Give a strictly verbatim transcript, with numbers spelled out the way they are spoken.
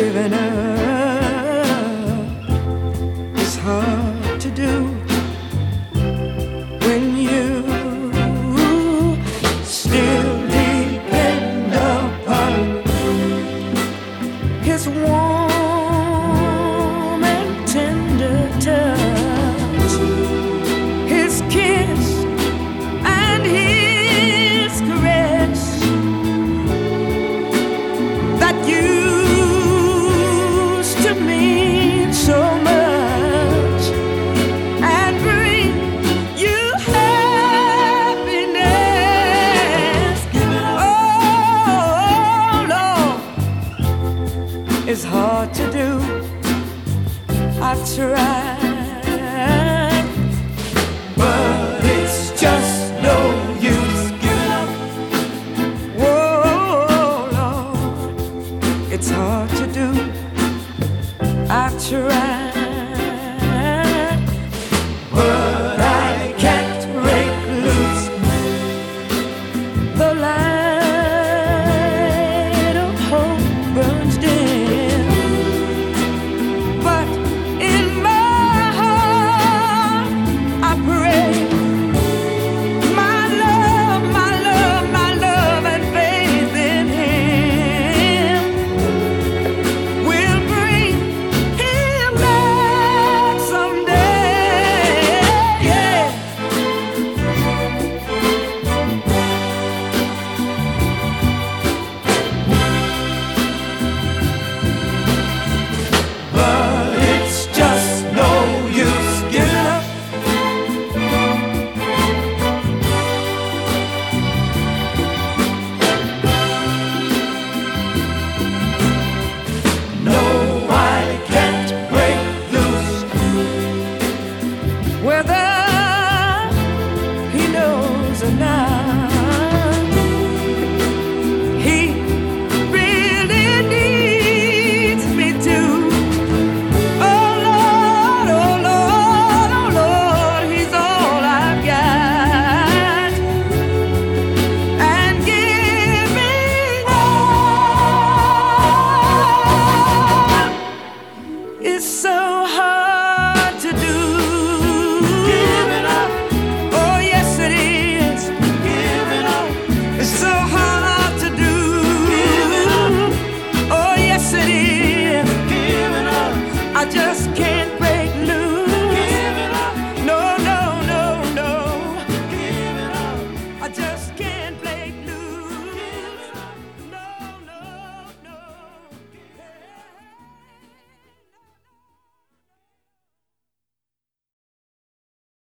giving up is hard to do when you still depend upon his warm and tender touch, his kiss and his caress that used to mean so much and bring you happiness. Oh, Lord, it's hard to do. I tried, but it's just no use. Whoa, Lord, it's hard to do. I tried.